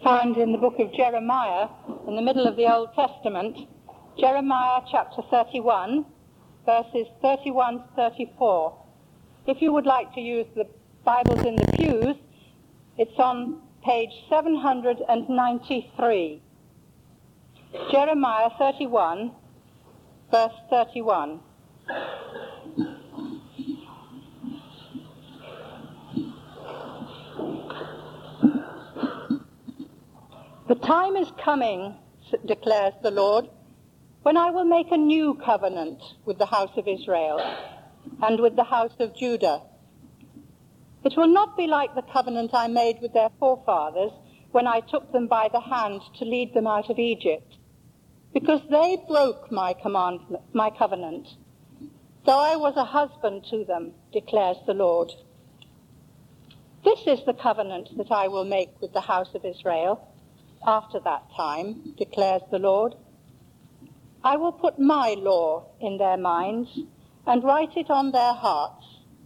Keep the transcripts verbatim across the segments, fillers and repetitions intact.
found in the book of Jeremiah, in the middle of the Old Testament, Jeremiah chapter thirty-one, verses thirty-one to thirty-four. If you would like to use the Bibles in the pews, it's on page seven hundred ninety-three. Jeremiah thirty-one, verse thirty-one. The time is coming, declares the Lord, when I will make a new covenant with the house of Israel and with the house of Judah. It will not be like the covenant I made with their forefathers when I took them by the hand to lead them out of Egypt, because they broke my commandment, my covenant, though I was a husband to them, declares the Lord. This is the covenant that I will make with the house of Israel after that time, declares the Lord. I will put my law in their minds and write it on their hearts.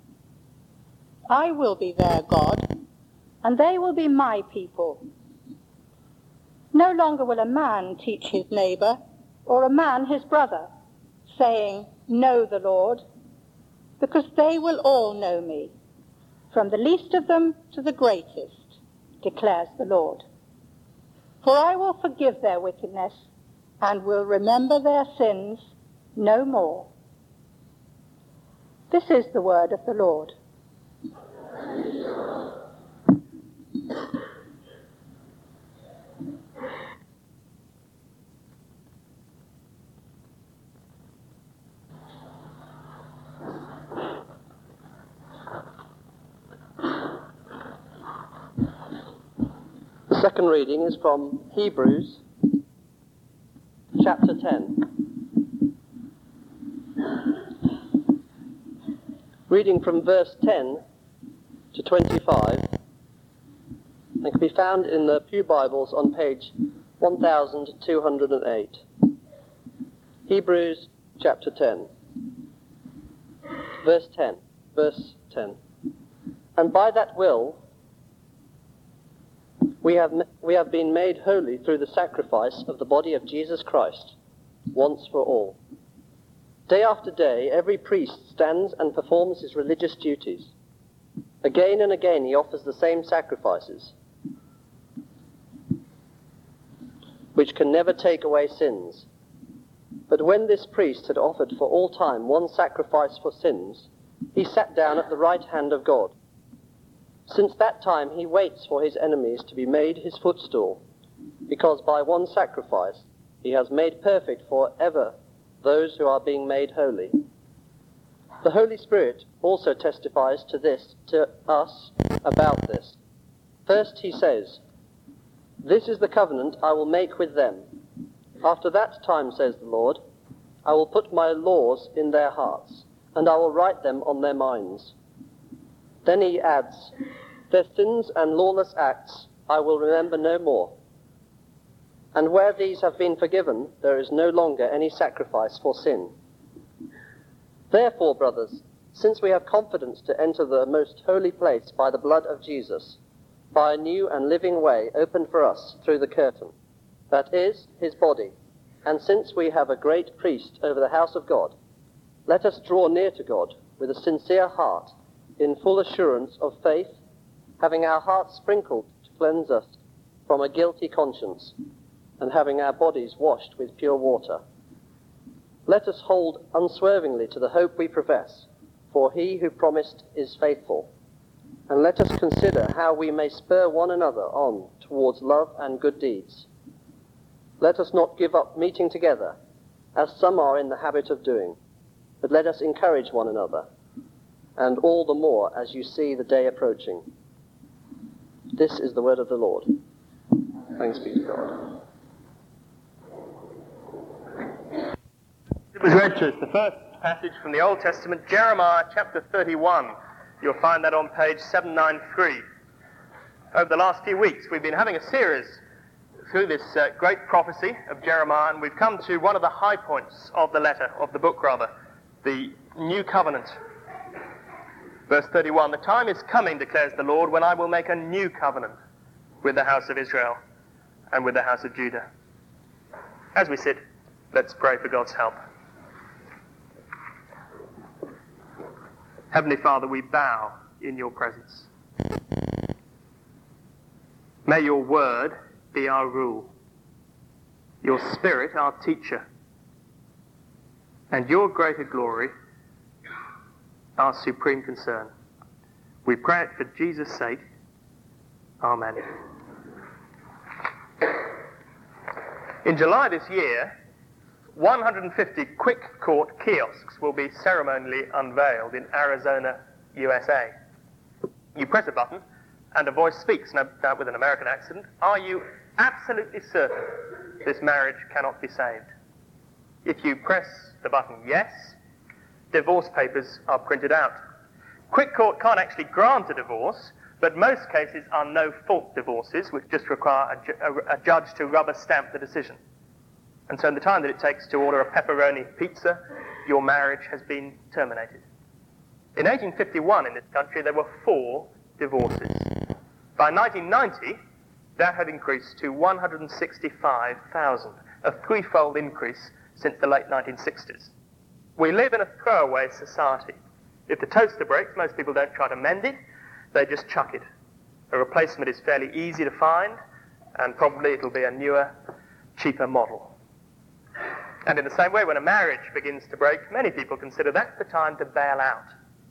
I will be their God, and they will be my people. No longer will a man teach his neighbor, or a man his brother, saying, "Know the Lord," because they will all know me, from the least of them to the greatest, declares the Lord. For I will forgive their wickedness and will remember their sins no more. This is the word of the Lord. The second reading is from Hebrews chapter ten. Reading from verse ten to twenty-five, and can be found in the Pew Bibles on page one thousand two hundred eight. Hebrews chapter ten. Verse ten. Verse ten. And by that will We have, we have been made holy through the sacrifice of the body of Jesus Christ, once for all. Day after day, every priest stands and performs his religious duties. Again and again he offers the same sacrifices, which can never take away sins. But when this priest had offered for all time one sacrifice for sins, he sat down at the right hand of God. Since that time he waits for his enemies to be made his footstool, because by one sacrifice he has made perfect for ever those who are being made holy. The Holy Spirit also testifies to this, to us, about this. First he says, "This is the covenant I will make with them. After that time, says the Lord, I will put my laws in their hearts, and I will write them on their minds." Then he adds, "Their sins and lawless acts I will remember no more. And where these have been forgiven, there is no longer any sacrifice for sin." Therefore, brothers, since we have confidence to enter the most holy place by the blood of Jesus, by a new and living way opened for us through the curtain, that is, his body, and since we have a great priest over the house of God, let us draw near to God with a sincere heart, in full assurance of faith, having our hearts sprinkled to cleanse us from a guilty conscience, and having our bodies washed with pure water. Let us hold unswervingly to the hope we profess, for he who promised is faithful. And let us consider how we may spur one another on towards love and good deeds. Let us not give up meeting together, as some are in the habit of doing, but let us encourage one another, and all the more as you see the day approaching. This is the word of the Lord. Thanks be to God. It was read to us the first passage from the Old Testament, Jeremiah chapter thirty-one. You'll find that on page seven ninety-three. Over the last few weeks, we've been having a series through this uh, great prophecy of Jeremiah, and we've come to one of the high points of the letter, of the book rather, the new covenant. Verse thirty-one, "The time is coming, declares the Lord, when I will make a new covenant with the house of Israel and with the house of Judah. As we sit, let's pray for God's help. Heavenly Father, we bow in your presence. May your word be our rule, your Spirit our teacher, and your greater glory our supreme concern. We pray it for Jesus' sake. Amen. In July this year, one hundred fifty quick court kiosks will be ceremonially unveiled in Arizona, U S A. You press a button and a voice speaks, no doubt with an American accent. Are you absolutely certain this marriage cannot be saved? If you press the button yes, divorce papers are printed out. Quick court can't actually grant a divorce, but most cases are no-fault divorces, which just require a, ju- a, a judge to rubber stamp the decision. And so in the time that it takes to order a pepperoni pizza, your marriage has been terminated. In eighteen fifty-one in this country, there were four divorces. By nineteen ninety, that had increased to one hundred sixty-five thousand, a threefold increase since the late nineteen sixties. We live in a throwaway society. If the toaster breaks, most people don't try to mend it, they just chuck it. A replacement is fairly easy to find, and probably it'll be a newer, cheaper model. And in the same way, when a marriage begins to break, many people consider that's the time to bail out.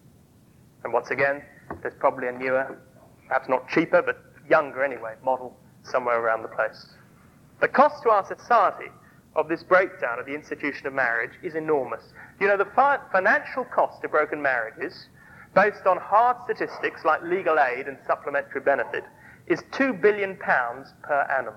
And once again, there's probably a newer, perhaps not cheaper, but younger anyway, model somewhere around the place. The cost to our society of this breakdown of the institution of marriage is enormous. You know, the fi- financial cost of broken marriages, based on hard statistics like legal aid and supplementary benefit, is two billion pounds per annum.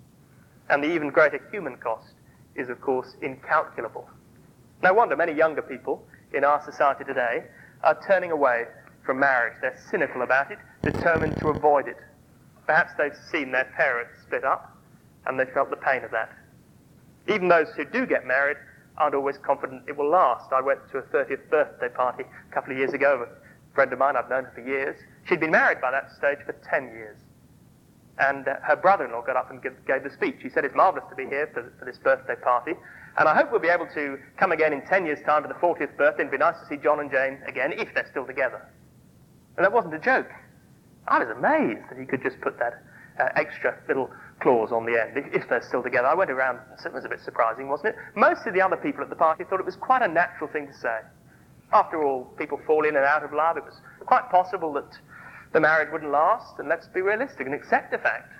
And the even greater human cost is, of course, incalculable. No wonder many younger people in our society today are turning away from marriage. They're cynical about it, determined to avoid it. Perhaps they've seen their parents split up, and they felt the pain of that. Even those who do get married aren't always confident it will last. I went to a thirtieth birthday party a couple of years ago with a friend of mine. I've known her for years. She'd been married by that stage for ten years. And uh, her brother-in-law got up and give, gave the speech. He said, it's marvellous to be here for, for this birthday party, and I hope we'll be able to come again in ten years' time for the fortieth birthday, and it'd be nice to see John and Jane again, if they're still together. And that wasn't a joke. I was amazed that he could just put that uh, extra little clause on the end, if, if they're still together. I went around, it was a bit surprising, wasn't it? Most of the other people at the party thought it was quite a natural thing to say. After all, people fall in and out of love. It was quite possible that the marriage wouldn't last, and let's be realistic and accept the fact.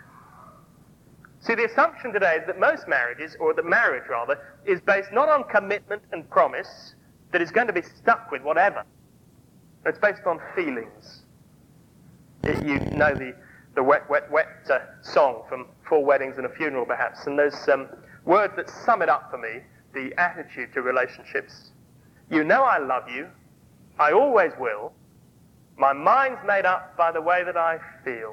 See, the assumption today is that most marriages, or that marriage rather, is based not on commitment and promise, that is going to be stuck with whatever. It's based on feelings. It, you know the, the wet, wet, wet uh, song from Four Weddings and a Funeral, perhaps, and those um, words that sum it up for me, the attitude to relationships. You know I love you, I always will, my mind's made up by the way that I feel.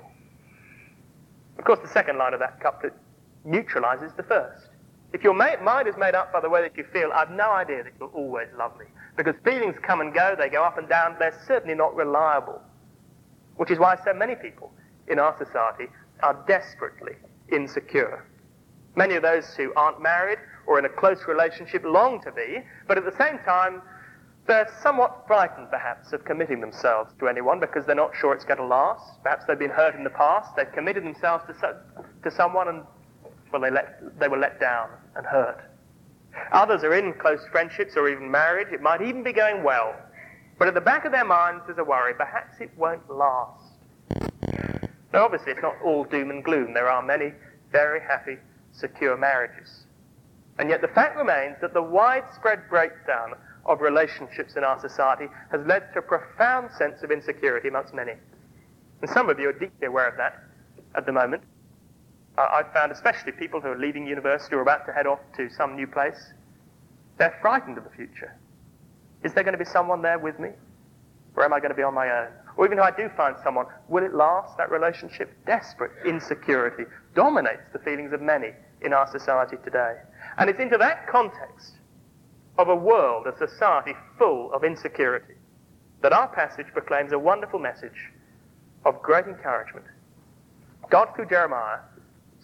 Of course, the second line of that couplet neutralizes the first. If your ma- mind is made up by the way that you feel, I've no idea that you'll always love me. Because feelings come and go, they go up and down, they're certainly not reliable. Which is why so many people in our society are desperately insecure. Many of those who aren't married or in a close relationship long to be, but at the same time, they're somewhat frightened, perhaps, of committing themselves to anyone because they're not sure it's going to last. Perhaps they've been hurt in the past. They've committed themselves to, so, to someone and, well, they, let, they were let down and hurt. Others are in close friendships or even marriage. It might even be going well. But at the back of their minds, there's a worry. Perhaps it won't last. Now, obviously, it's not all doom and gloom. There are many very happy, secure marriages. And yet the fact remains that the widespread breakdown of relationships in our society has led to a profound sense of insecurity amongst many. And some of you are deeply aware of that at the moment. Uh, I've found especially people who are leaving university or about to head off to some new place, they're frightened of the future. Is there going to be someone there with me? Or am I going to be on my own? Or even if I do find someone, will it last, that relationship? Desperate insecurity dominates the feelings of many in our society today. And it's into that context of a world, a society full of insecurity, that our passage proclaims a wonderful message of great encouragement. God, through Jeremiah,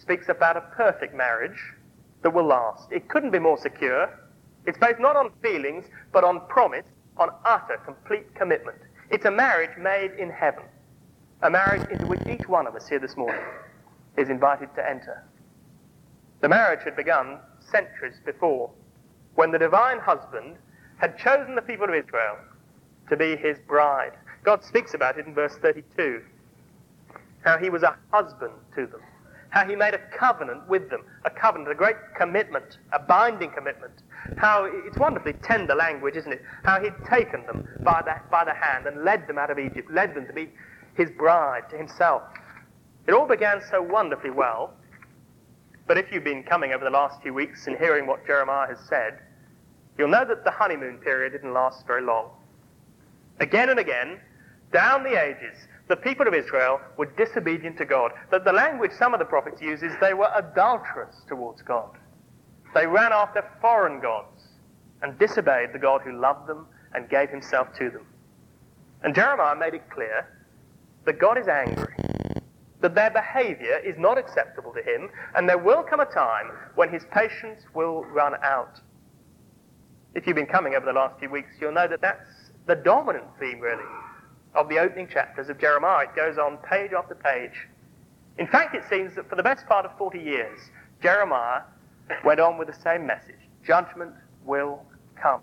speaks about a perfect marriage that will last. It couldn't be more secure. It's based not on feelings, but on promise, on utter, complete commitment. It's a marriage made in heaven, a marriage into which each one of us here this morning is invited to enter. The marriage had begun centuries before, when the divine husband had chosen the people of Israel to be his bride. God speaks about it in verse thirty-two, how he was a husband to them, how he made a covenant with them, a covenant, a great commitment, a binding commitment. How it's wonderfully tender language, isn't it? How he'd taken them by the, by the hand and led them out of Egypt, led them to be his bride to himself. It all began so wonderfully well, but if you've been coming over the last few weeks and hearing what Jeremiah has said, you'll know that the honeymoon period didn't last very long. Again and again, down the ages, the people of Israel were disobedient to God. That the language some of the prophets use is they were adulterous towards God. They ran after foreign gods and disobeyed the God who loved them and gave himself to them. And Jeremiah made it clear that God is angry, that their behavior is not acceptable to him, and there will come a time when his patience will run out. If you've been coming over the last few weeks, you'll know that that's the dominant theme, really, of the opening chapters of Jeremiah. It goes on page after page. In fact, it seems that for the best part of forty years, Jeremiah went on with the same message. Judgment will come.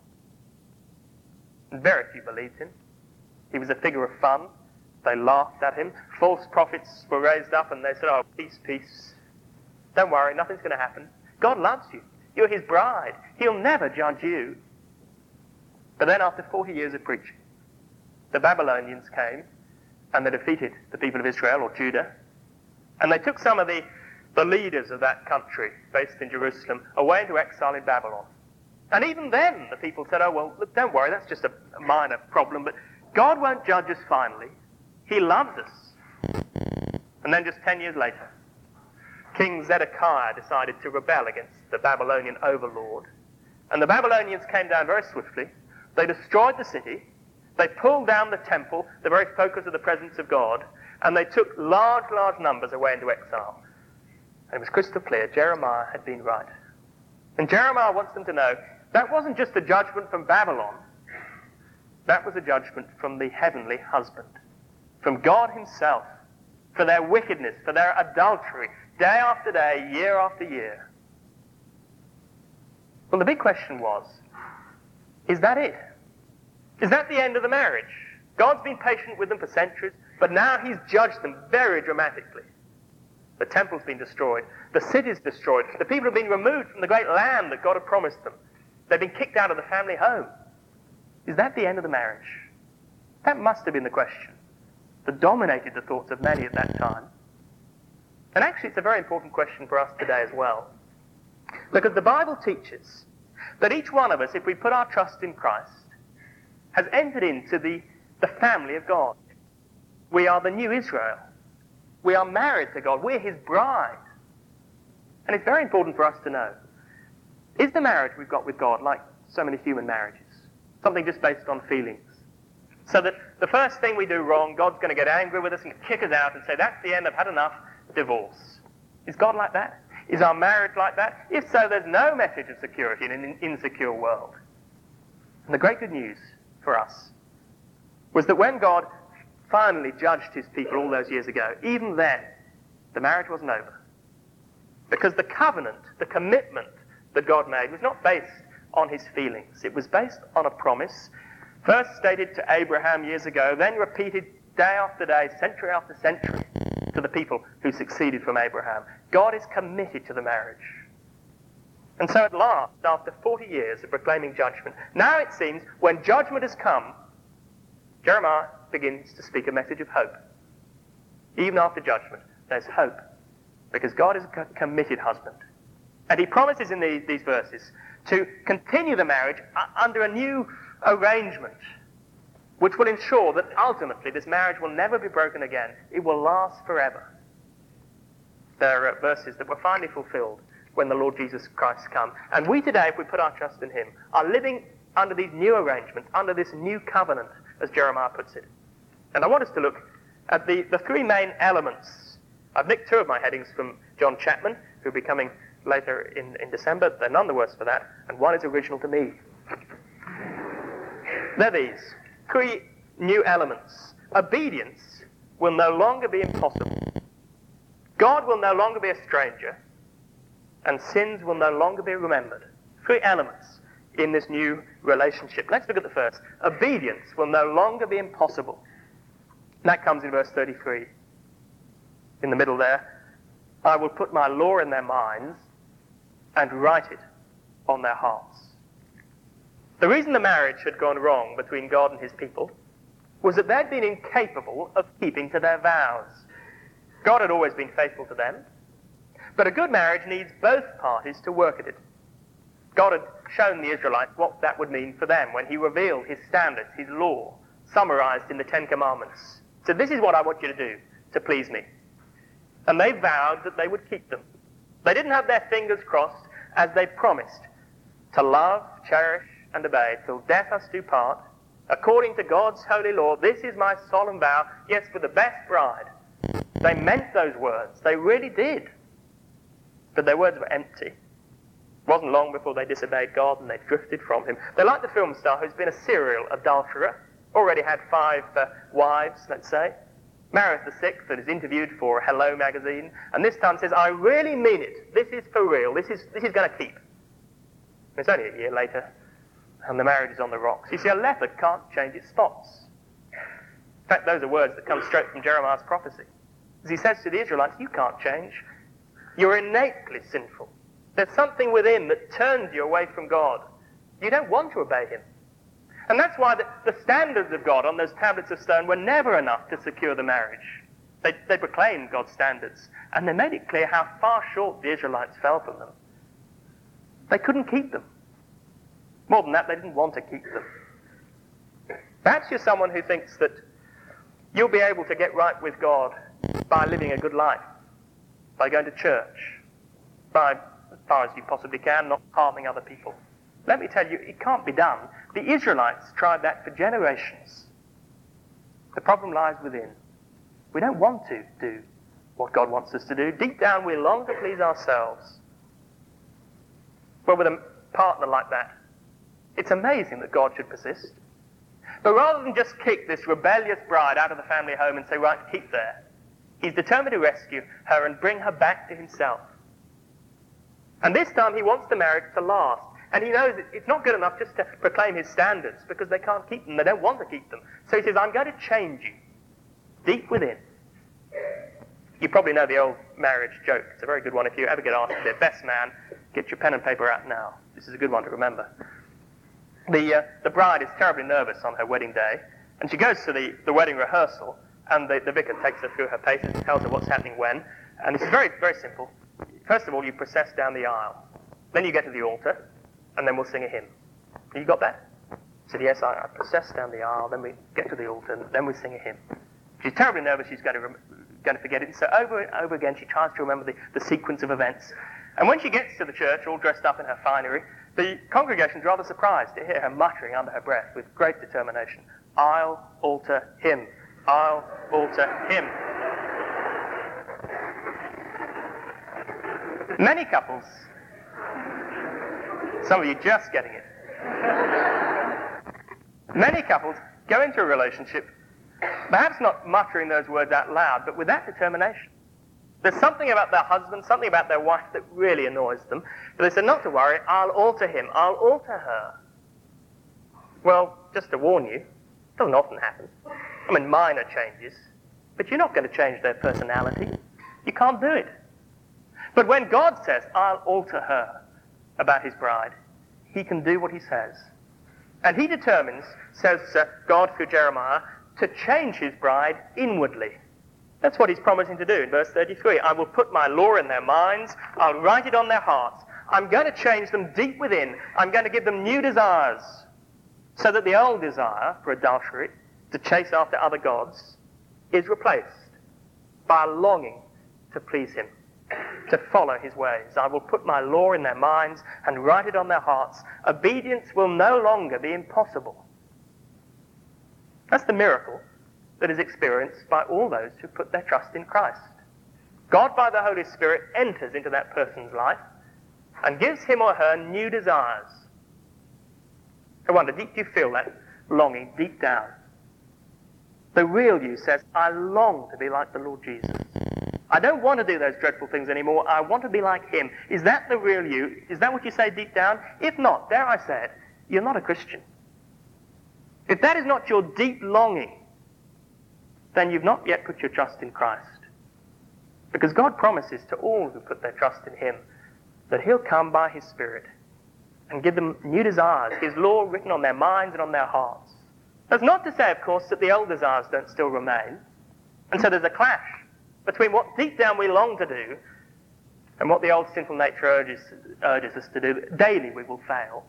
And very few believed him. He was a figure of fun. They laughed at him. False prophets were raised up and they said, oh, peace, peace. Don't worry, nothing's going to happen. God loves you. You're his bride. He'll never judge you. But then after forty years of preaching, the Babylonians came and they defeated the people of Israel, or Judah, and they took some of the, the leaders of that country, based in Jerusalem, away into exile in Babylon. And even then, the people said, oh, well, look, don't worry, that's just a, a minor problem, but God won't judge us finally. He loves us. And then just ten years later, King Zedekiah decided to rebel against the Babylonian overlord. And the Babylonians came down very swiftly. They destroyed the city. They pulled down the temple, the very focus of the presence of God, and they took large, large numbers away into exile. And it was crystal clear, Jeremiah had been right. And Jeremiah wants them to know that wasn't just a judgment from Babylon. That was a judgment from the heavenly husband, from God himself, for their wickedness, for their adultery, day after day, year after year. Well, the big question was, is that it? Is that the end of the marriage? God's been patient with them for centuries, but now he's judged them very dramatically. The temple's been destroyed. The city's destroyed. The people have been removed from the great land that God had promised them. They've been kicked out of the family home. Is that the end of the marriage? That must have been the question that dominated the thoughts of many at that time. And actually, it's a very important question for us today as well. Because the Bible teaches that each one of us, if we put our trust in Christ, has entered into the, the family of God. We are the new Israel. We are married to God. We're his bride. And it's very important for us to know, is the marriage we've got with God like so many human marriages? Something just based on feelings? So that the first thing we do wrong, God's going to get angry with us and kick us out and say, that's the end, I've had enough, divorce. Is God like that? Is our marriage like that? If so, there's no message of security in an insecure world. And the great good news for us was that when God finally judged his people all those years ago, even then, the marriage wasn't over. Because the covenant, the commitment that God made was not based on his feelings. It was based on a promise, first stated to Abraham years ago, then repeated day after day, century after century, to the people who succeeded from Abraham. God is committed to the marriage. And so at last, after forty years of proclaiming judgment, now it seems when judgment has come, Jeremiah begins to speak a message of hope. Even after judgment, there's hope, because God is a committed husband. And he promises in these, these verses to continue the marriage under a new arrangement, which will ensure that ultimately this marriage will never be broken again. It will last forever. There are verses that were finally fulfilled when the Lord Jesus Christ comes. And we today, if we put our trust in him, are living under these new arrangements, under this new covenant, as Jeremiah puts it. And I want us to look at the, the three main elements I've nicked two of my headings from John Chapman, who'll be coming later in, in December. They're none the worse for that, and one is original to me. They're these. Three new elements. Obedience will no longer be impossible. God will no longer be a stranger, and sins will no longer be remembered. Three elements in this new relationship. Let's look at the first. Obedience will no longer be impossible. And that comes in verse thirty-three. In the middle there. I will put my law in their minds and write it on their hearts. The reason the marriage had gone wrong between God and his people was that they'd been incapable of keeping to their vows. God had always been faithful to them, but a good marriage needs both parties to work at it. God had shown the Israelites what that would mean for them when he revealed his standards, his law, summarized in the Ten Commandments. So this is what I want you to do to please me. And they vowed that they would keep them. They didn't have their fingers crossed as they promised to love, cherish, and obey till death us do part. According to God's holy law, this is my solemn vow, yes, for the best bride. They meant those words. They really did. But their words were empty. It wasn't long before they disobeyed God and they drifted from him. They're like the film star who's been a serial adulterer, already had five uh, wives, let's say, marries the sixth and is interviewed for Hello magazine, and this time says, I really mean it. This is for real. This is, this is going to keep. And it's only a year later, and the marriage is on the rocks. You see, a leopard can't change its spots. In fact, those are words that come straight from Jeremiah's prophecy. As he says to the Israelites, you can't change. You're innately sinful. There's something within that turns you away from God. You don't want to obey him. And that's why the, the standards of God on those tablets of stone were never enough to secure the marriage. They, they proclaimed God's standards, and they made it clear how far short the Israelites fell from them. They couldn't keep them. More than that, they didn't want to keep them. Perhaps you're someone who thinks that you'll be able to get right with God by living a good life, by going to church, by, as far as you possibly can, not harming other people. Let me tell you, it can't be done. The Israelites tried that for generations. The problem lies within. We don't want to do what God wants us to do. Deep down, we long to please ourselves. Well, with a partner like that, it's amazing that God should persist. But rather than just kick this rebellious bride out of the family home and say, right, keep there, he's determined to rescue her and bring her back to himself. And this time he wants the marriage to last. And he knows it's not good enough just to proclaim his standards, because they can't keep them. They don't want to keep them. So he says, I'm going to change you deep within. You probably know the old marriage joke. It's a very good one. If you ever get asked to be a best man, get your pen and paper out now. This is a good one to remember. The, uh, the bride is terribly nervous on her wedding day, and she goes to the, the wedding rehearsal, and the, the vicar takes her through her paces and tells her what's happening when. And this is very, very simple. First of all, you process down the aisle. Then you get to the altar, and then we'll sing a hymn. You got that? I said, yes, I, I process down the aisle, then we get to the altar, and then we sing a hymn. She's terribly nervous, she's going to, rem- going to forget it. So over and over again, she tries to remember the, the sequence of events. And when she gets to the church, all dressed up in her finery, the congregation's rather surprised to hear her muttering under her breath with great determination, aisle, altar, hymn. Aisle, altar, hymn. Many couples, some of you just getting it, many couples go into a relationship, perhaps not muttering those words out loud, but with that determination. There's something about their husband, something about their wife that really annoys them. But they say, not to worry, I'll alter him, I'll alter her. Well, just to warn you, it doesn't often happen. I mean, minor changes. But you're not going to change their personality. You can't do it. But when God says, I'll alter her about his bride, he can do what he says. And he determines, says uh, God through Jeremiah, to change his bride inwardly. That's what he's promising to do in verse thirty-three. I will put my law in their minds. I'll write it on their hearts. I'm going to change them deep within. I'm going to give them new desires, so that the old desire for adultery, to chase after other gods, is replaced by a longing to please him, to follow his ways. I will put my law in their minds and write it on their hearts. Obedience will no longer be impossible. That's the miracle that is experienced by all those who put their trust in Christ. God by the Holy Spirit enters into that person's life and gives him or her new desires. I wonder, do you feel that longing deep down? The real you says, I long to be like the Lord Jesus. I don't want to do those dreadful things anymore. I want to be like him. Is that the real you? Is that what you say deep down? If not, dare I say it, you're not a Christian. If that is not your deep longing, then you've not yet put your trust in Christ. Because God promises to all who put their trust in him that he'll come by his Spirit and give them new desires, his law written on their minds and on their hearts. That's not to say, of course, that the old desires don't still remain. And so there's a clash between what deep down we long to do and what the old sinful nature urges, urges us to do. Daily we will fail.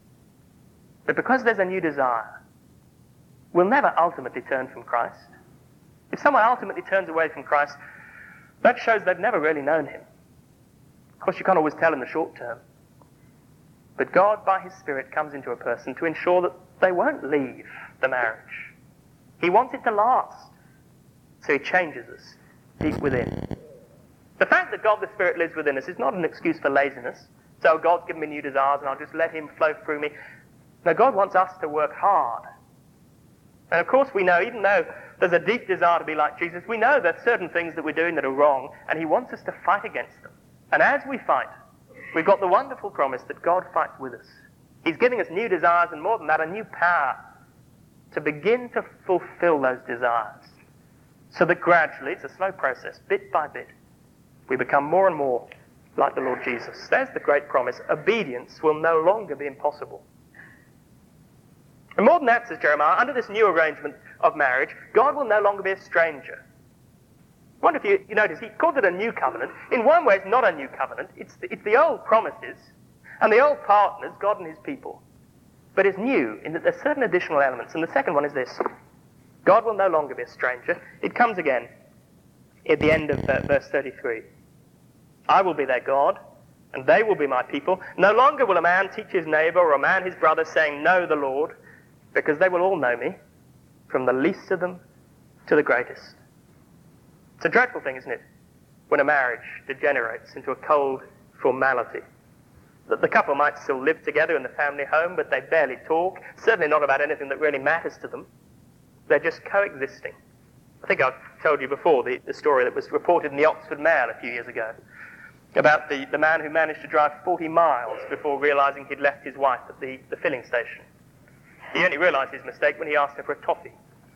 But because there's a new desire, we'll never ultimately turn from Christ. If someone ultimately turns away from Christ, that shows they've never really known him. Of course, you can't always tell in the short term. But God, by his Spirit, comes into a person to ensure that they won't leave the marriage. He wants it to last. So he changes us deep within. The fact that God the Spirit lives within us is not an excuse for laziness. So God's given me new desires and I'll just let him flow through me. No, God wants us to work hard. And of course we know, even though there's a deep desire to be like Jesus, we know there's certain things that we're doing that are wrong, and he wants us to fight against them. And as we fight, we've got the wonderful promise that God fights with us. He's giving us new desires, and more than that, a new power to begin to fulfill those desires. So that gradually, it's a slow process, bit by bit, we become more and more like the Lord Jesus. There's the great promise. Obedience will no longer be impossible. And more than that, says Jeremiah, under this new arrangement of marriage, God will no longer be a stranger. I wonder if you, you notice, he called it a new covenant. In one way, it's not a new covenant. It's the, it's the old promises and the old partners, God and his people. But it's new in that there's certain additional elements. And the second one is this. God will no longer be a stranger. It comes again at the end of uh, verse thirty-three. I will be their God, and they will be my people. No longer will a man teach his neighbor or a man his brother, saying, know the Lord, because they will all know me, from the least of them to the greatest. It's a dreadful thing, isn't it, when a marriage degenerates into a cold formality. That the couple might still live together in the family home, but they barely talk, certainly not about anything that really matters to them. They're just coexisting. I think I've told you before the, the story that was reported in the Oxford Mail a few years ago about the, the man who managed to drive forty miles before realizing he'd left his wife at the, the filling station. He only realized his mistake when he asked her for a toffee.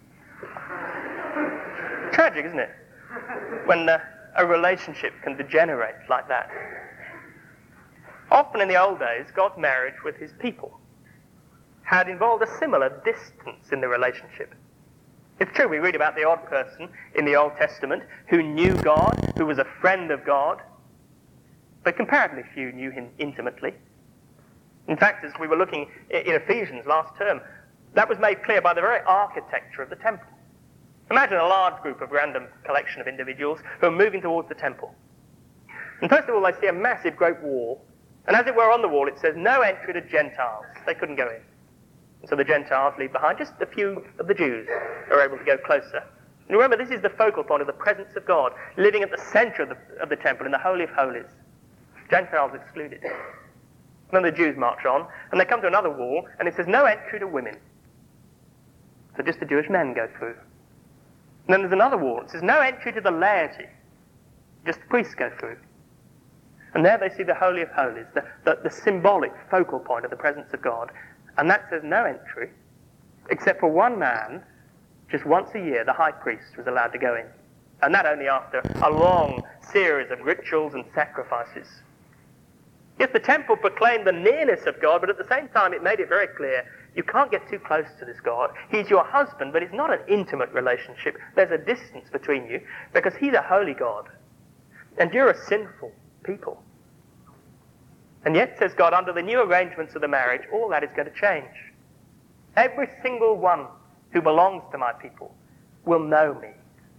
Tragic, isn't it? When uh, a relationship can degenerate like that. Often in the old days, God's marriage with his people had involved a similar distance in the relationship. It's true, we read about the odd person in the Old Testament who knew God, who was a friend of God, but comparatively few knew him intimately. In fact, as we were looking in Ephesians last term, that was made clear by the very architecture of the temple. Imagine a large group of random collection of individuals who are moving towards the temple. And first of all, they see a massive great wall, and as it were on the wall, it says, no entry to Gentiles. They couldn't go in. And so the Gentiles leave behind. Just a few of the Jews are able to go closer. And remember, this is the focal point of the presence of God, living at the center of the, of the temple, in the Holy of Holies. Gentiles excluded. And then the Jews march on, and they come to another wall, and it says, no entry to women. So just the Jewish men go through. And then there's another wall. It says, no entry to the laity. Just the priests go through. And there they see the Holy of Holies, the, the, the symbolic focal point of the presence of God. And that says no entry, except for one man, just once a year, the high priest was allowed to go in. And that only after a long series of rituals and sacrifices. Yes, the temple proclaimed the nearness of God, but at the same time it made it very clear, you can't get too close to this God. He's your husband, but it's not an intimate relationship. There's a distance between you, because he's a holy God. And you're a sinful people. And yet, says God, under the new arrangements of the marriage, all that is going to change. Every single one who belongs to my people will know me.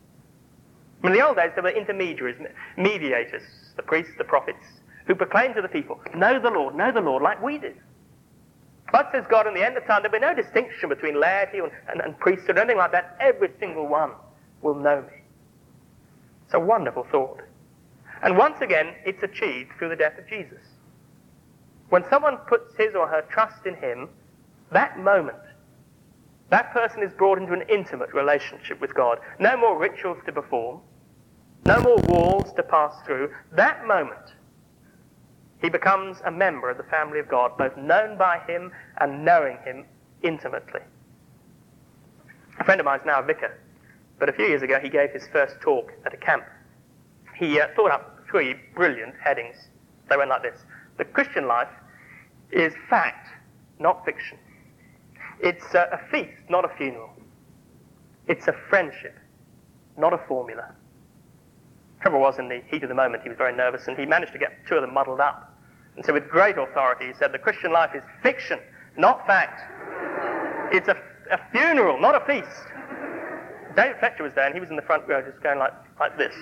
In the old days, there were intermediaries, mediators, the priests, the prophets, who proclaimed to the people, know the Lord, know the Lord, like we do. But, says God, in the end of time, there'll be no distinction between laity and, and, and priesthood or anything like that. Every single one will know me. It's a wonderful thought. And once again, it's achieved through the death of Jesus. When someone puts his or her trust in him, that moment, that person is brought into an intimate relationship with God. No more rituals to perform, no more walls to pass through. That moment, he becomes a member of the family of God, both known by him and knowing him intimately. A friend of mine is now a vicar, but a few years ago he gave his first talk at a camp. He uh, thought up three brilliant headings. They went like this. The Christian life is fact, not fiction. It's uh, a feast, not a funeral. It's a friendship, not a formula. Trouble was, in the heat of the moment, he was very nervous, and he managed to get two of them muddled up. And so with great authority, he said, the Christian life is fiction, not fact. It's a, a funeral, not a feast. David Fletcher was there, and he was in the front row just going like, like this.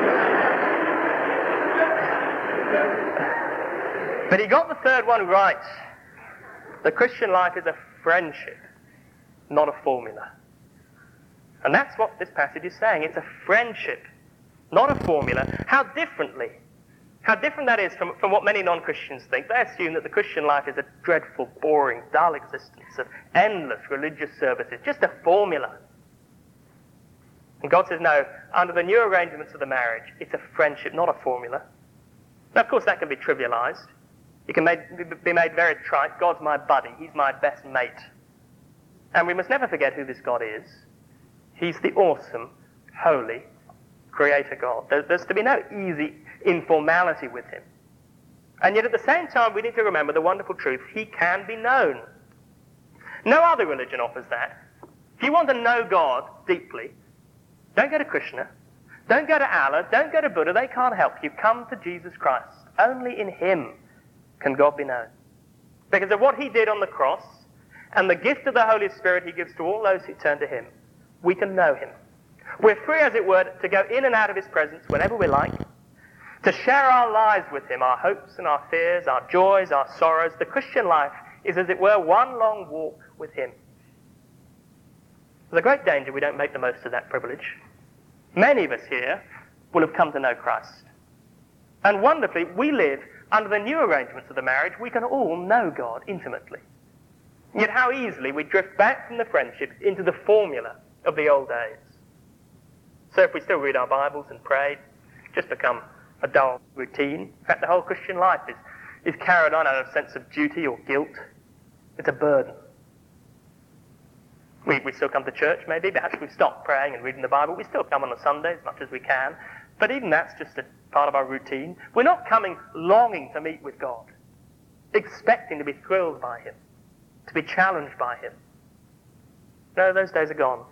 But he got the third one right. The Christian life is a friendship, not a formula. And that's what this passage is saying. It's a friendship, not a formula. How differently, how different that is from, from what many non-Christians think. They assume that the Christian life is a dreadful, boring, dull existence of endless religious services, just a formula. And God says, no, under the new arrangements of the marriage, it's a friendship, not a formula. Now, of course, that can be trivialized. It can made, be made very trite. God's my buddy. He's my best mate. And we must never forget who this God is. He's the awesome, holy, creator God. There, there's to be no easy informality with him. And yet at the same time, we need to remember the wonderful truth. He can be known. No other religion offers that. If you want to know God deeply, don't go to Krishna. Don't go to Allah. Don't go to Buddha. They can't help you. Come to Jesus Christ. Only in him can God be known. Because of what he did on the cross and the gift of the Holy Spirit he gives to all those who turn to him, we can know him. We're free, as it were, to go in and out of his presence whenever we like, to share our lives with him, our hopes and our fears, our joys, our sorrows. The Christian life is, as it were, one long walk with him. There's a great danger we don't make the most of that privilege. Many of us here will have come to know Christ. And wonderfully, we live under the new arrangements of the marriage. We can all know God intimately. Yet how easily we drift back from the friendship into the formula of the old days. So if we still read our Bibles and pray, it's just become a dull routine. In fact, the whole Christian life is, is carried on out of a sense of duty or guilt. It's a burden. We, we still come to church, maybe. Perhaps we've stopped praying and reading the Bible. We still come on a Sunday as much as we can. But even that's just a part of our routine. We're not coming longing to meet with God, expecting to be thrilled by him, to be challenged by him. No, those days are gone.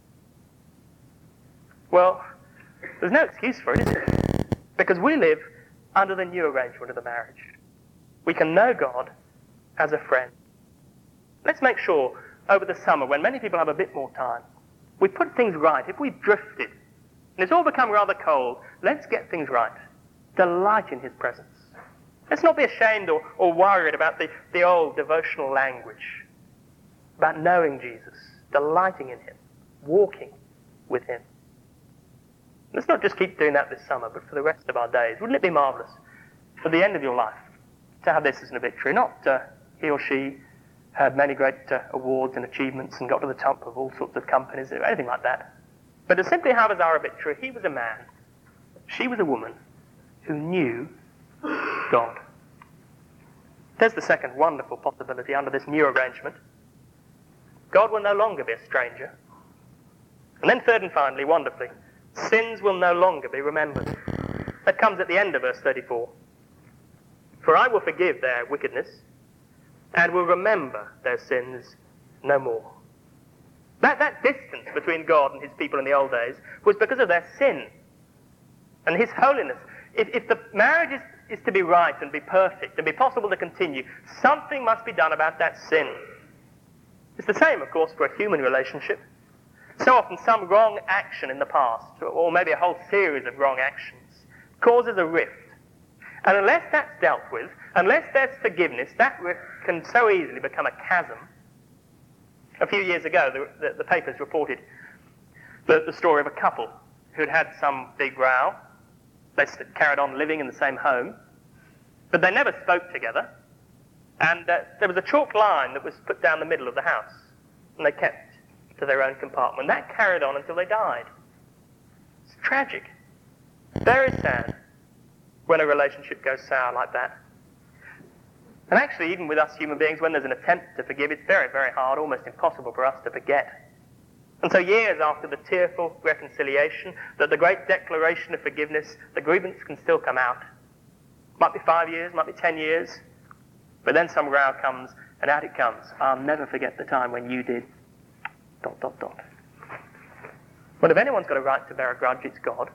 Well, there's no excuse for it, is there? Because we live under the new arrangement of the marriage. We can know God as a friend. Let's make sure over the summer, when many people have a bit more time, we put things right. If we've drifted, and it's all become rather cold, let's get things right. Delight in his presence. Let's not be ashamed or, or worried about the, the old devotional language, about knowing Jesus, delighting in him, walking with him. Let's not just keep doing that this summer, but for the rest of our days. Wouldn't it be marvellous for the end of your life to have this as an obituary? Not uh, he or she had many great uh, awards and achievements and got to the top of all sorts of companies, or anything like that. But to simply have as our obituary, he was a man, she was a woman who knew God. There's the second wonderful possibility under this new arrangement. God will no longer be a stranger. And then third and finally, wonderfully, sins will no longer be remembered. That comes at the end of verse thirty-four. For I will forgive their wickedness and will remember their sins no more. That, that distance between God and his people in the old days was because of their sin and his holiness. If, if the marriage is, is to be right and be perfect and be possible to continue, something must be done about that sin. It's the same, of course, for a human relationship. So often some wrong action in the past, or maybe a whole series of wrong actions, causes a rift. And unless that's dealt with, unless there's forgiveness, that rift can so easily become a chasm. A few years ago, the, the, the papers reported the, the story of a couple who'd had some big row. They carried on living in the same home, but they never spoke together. And uh, there was a chalk line that was put down the middle of the house, and they kept to their own compartment. That carried on until they died. It's tragic. Very sad when a relationship goes sour like that. And actually, even with us human beings, when there's an attempt to forgive, it's very, very hard, almost impossible for us to forget. And so years after the tearful reconciliation, that the great declaration of forgiveness, the grievance can still come out. Might be five years, might be ten years, but then some row comes, and out it comes. I'll never forget the time when you did... dot, dot, dot. Well, if anyone's got a right to bear a grudge, it's God.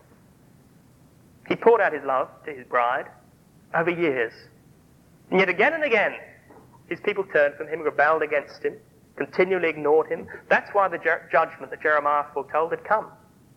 He poured out his love to his bride over years. And yet again and again, his people turned from him, rebelled against him, continually ignored him. That's why the ju- judgment that Jeremiah foretold had come.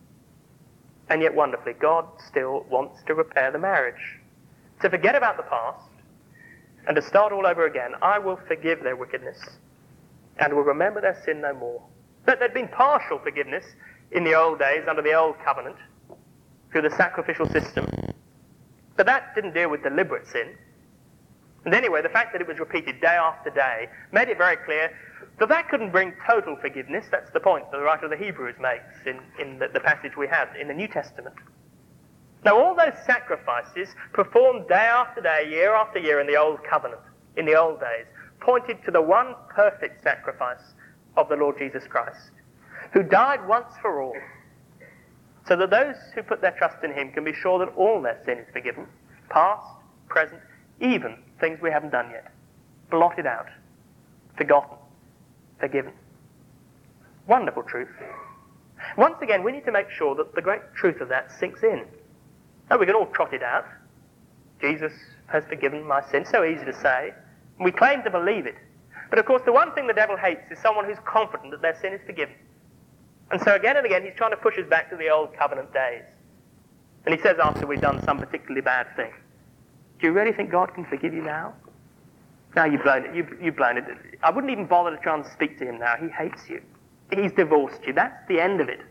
And yet wonderfully, God still wants to repair the marriage. To forget about the past and to start all over again. I will forgive their wickedness and will remember their sin no more. But there'd been partial forgiveness in the old days under the old covenant through the sacrificial system. But that didn't deal with deliberate sin. And anyway, the fact that it was repeated day after day made it very clear that that couldn't bring total forgiveness. That's the point that the writer of the Hebrews makes in, in the, the passage we have in the New Testament. Now, all those sacrifices performed day after day, year after year in the Old Covenant, in the old days, pointed to the one perfect sacrifice of the Lord Jesus Christ, who died once for all, so that those who put their trust in him can be sure that all their sin is forgiven, past, present, even things we haven't done yet, blotted out, forgotten, forgiven. Wonderful truth. Once again, we need to make sure that the great truth of that sinks in. Oh, we can all trot it out. Jesus has forgiven my sin. So easy to say. We claim to believe it. But of course, the one thing the devil hates is someone who's confident that their sin is forgiven. And so again and again, he's trying to push us back to the old covenant days. And he says after we've done some particularly bad thing, do you really think God can forgive you now? No, you've blown it. You've, you've blown it. I wouldn't even bother to try and speak to him now. He hates you. He's divorced you. That's the end of it.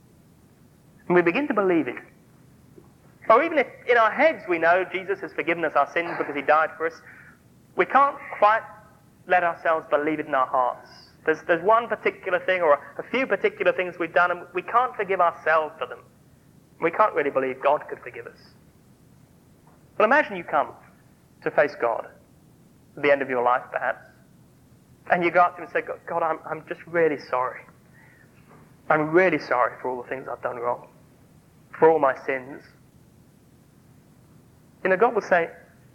And we begin to believe it. Or even if in our heads we know Jesus has forgiven us our sins because he died for us, we can't quite let ourselves believe it in our hearts. There's, there's one particular thing or a, a few particular things we've done and we can't forgive ourselves for them. We can't really believe God could forgive us. Well, imagine you come to face God at the end of your life, perhaps, and you go up to him and say, God, God I'm, I'm just really sorry. I'm really sorry for all the things I've done wrong, for all my sins. You know, God will say,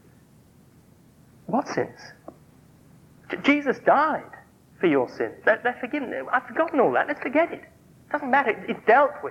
what sins? J- Jesus died for your sins. They're, they're forgiven. I've forgotten all that. Let's forget it. It doesn't matter. It's dealt with.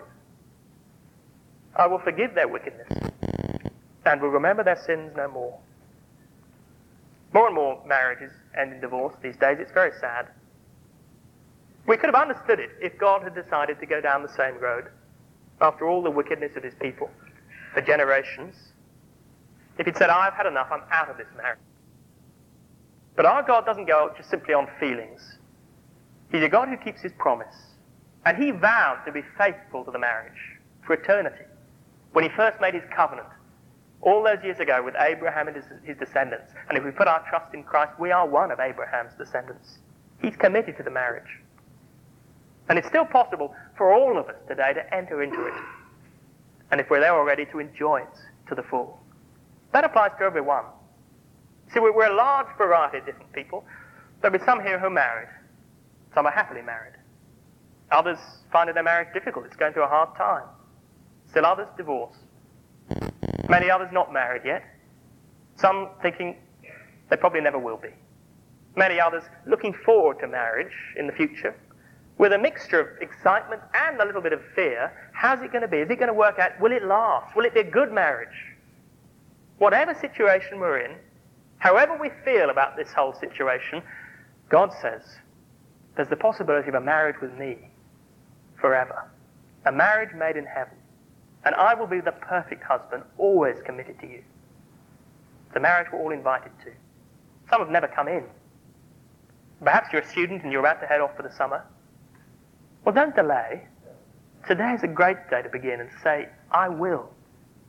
I will forgive their wickedness and will remember their sins no more. More and more marriages end in divorce these days. It's very sad. We could have understood it if God had decided to go down the same road after all the wickedness of his people for generations. If he'd said, I've had enough, I'm out of this marriage. But our God doesn't go just simply on feelings. He's a God who keeps his promise. And he vowed to be faithful to the marriage for eternity. When he first made his covenant, all those years ago with Abraham and his, his descendants. And if we put our trust in Christ, we are one of Abraham's descendants. He's committed to the marriage. And it's still possible for all of us today to enter into it. And if we're there already, to enjoy it to the full. That applies to everyone. See, we're a large variety of different people. There'll be some here who are married. Some are happily married. Others finding their marriage difficult. It's going through a hard time. Still others divorced. Many others not married yet. Some thinking they probably never will be. Many others looking forward to marriage in the future with a mixture of excitement and a little bit of fear. How's it going to be? Is it going to work out? Will it last? Will it be a good marriage? Whatever situation we're in, however we feel about this whole situation, God says there's the possibility of a marriage with me forever. A marriage made in heaven. And I will be the perfect husband, always committed to you. The marriage we're all invited to. Some have never come in. Perhaps you're a student and you're about to head off for the summer. Well, don't delay. Today is a great day to begin and say, I will.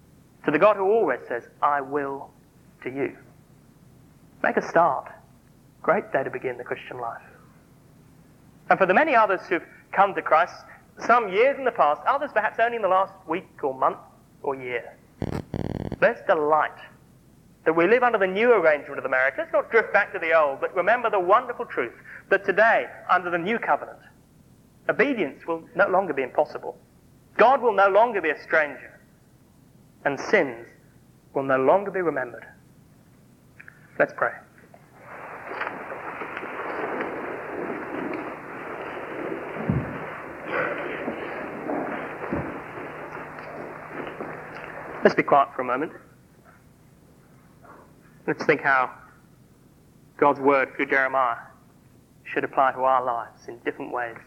To the God who always says, I will to you. Make a start. Great day to begin the Christian life. And for the many others who've come to Christ, some years in the past, others perhaps only in the last week or month or year, let's delight that we live under the new arrangement of the marriage. Let's not drift back to the old, but remember the wonderful truth that today, under the new covenant, obedience will no longer be impossible. God will no longer be a stranger, and sins will no longer be remembered. Let's pray. Let's be quiet for a moment. Let's think how God's word through Jeremiah should apply to our lives in different ways.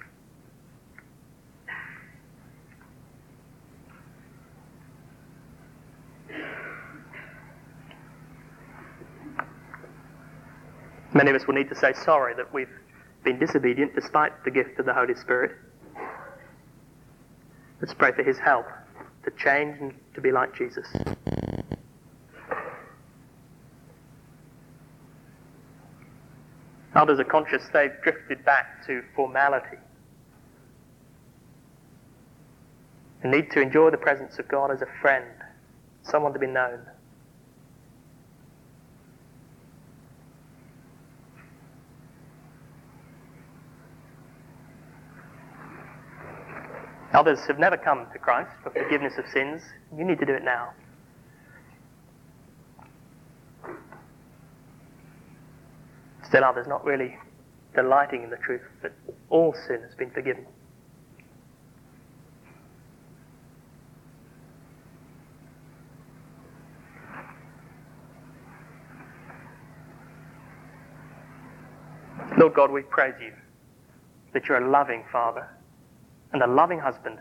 Many of us will need to say sorry that we've been disobedient despite the gift of the Holy Spirit. Let's pray for his help to change and to be like Jesus. Others are conscious they've drifted back to formality and need to enjoy the presence of God as a friend, someone to be known. Others have never come to Christ for forgiveness of sins. You need to do it now. Still others not really delighting in the truth that all sin has been forgiven. Lord God, we praise you that you're a loving Father and a loving husband.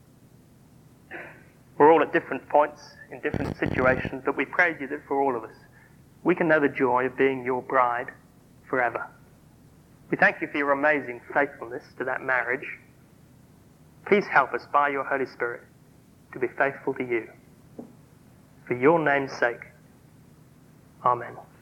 We're all at different points, in different situations, but we praise you that for all of us, we can know the joy of being your bride forever. We thank you for your amazing faithfulness to that marriage. Please help us by your Holy Spirit to be faithful to you. For your name's sake. Amen.